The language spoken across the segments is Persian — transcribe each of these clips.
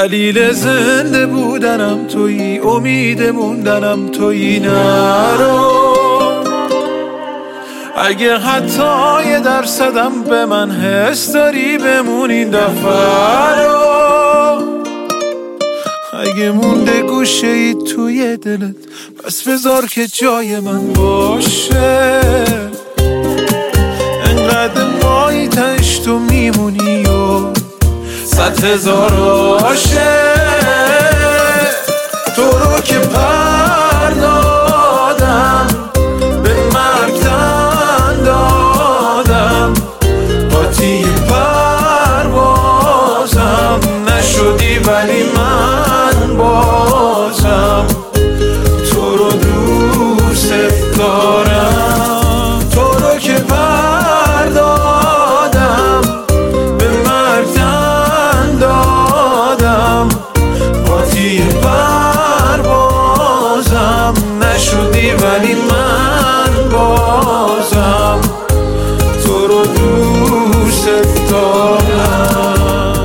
دلیل زنده بودنم تویی، امید موندنم تویی. نرو اگه حتی یه درصدم به من حس داری، بمون این دفعه رو. اگه مونده گوشه ای توی دلت، پس بذار که جای من باشه. انقدر مایی تش تو میمونی و 100,000 عاشق. تو رو که پر دادم، به مرگ تن دادم، قاطی پروازم نشدی ولی من بازم تو رو دوست دارم. تو رو که پر دادم، به مرگ تن دادم، قاطی پروازم نشدی ولی من بازم تو رو دوست دارم.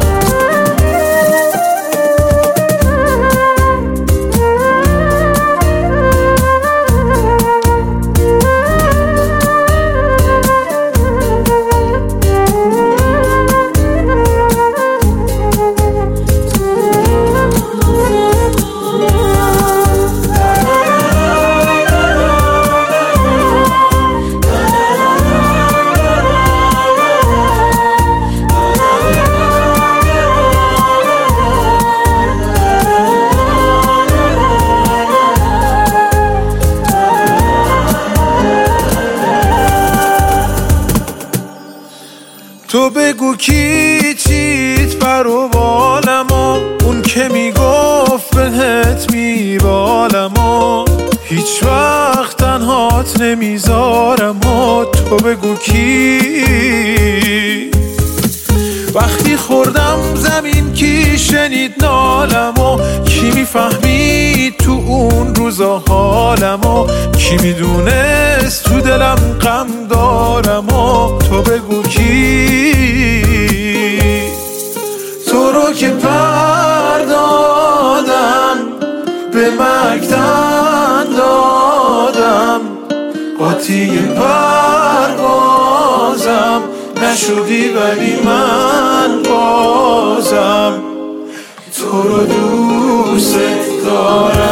تو بگو کی چیت برو بالم و اون که میگفت بهت میبالم و هیچ وقت تنهات نمیذارم و تو بگو کی وقتی خوردم زمین کی شنید نالم و کی میفهمید تو اون روزا حالم و کی میدونست تو دلم غم دارم و تو بگو کی تو رو که پر دادم به مرگ تن دادم قاطی پروازم نشدی ولی من بازم تو رو دوست دارم